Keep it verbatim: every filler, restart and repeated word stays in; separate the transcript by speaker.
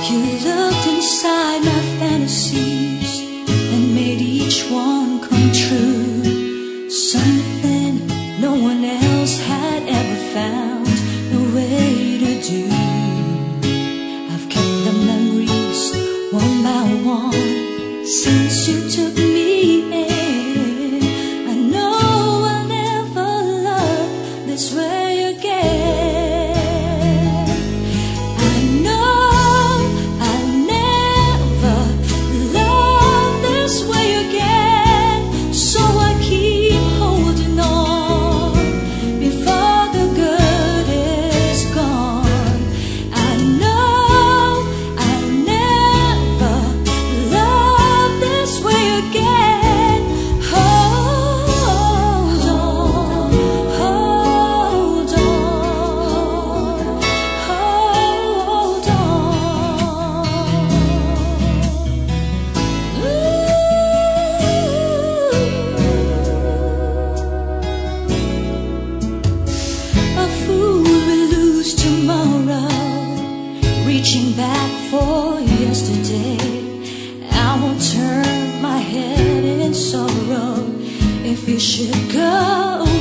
Speaker 1: You looked inside my fantasies and made each one come true. Something no one else had ever found a way to do. I've kept the memories one by one since you took me in. I know I'll never love this way again. Reaching back for yesterday, I won't turn my head in sorrow if you should go.